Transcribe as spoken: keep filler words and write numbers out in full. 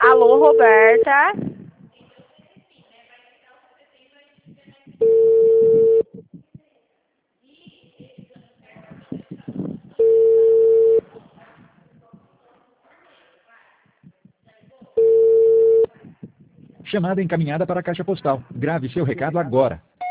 Alô, Roberta? Chamada encaminhada para a caixa postal. Grave seu recado agora.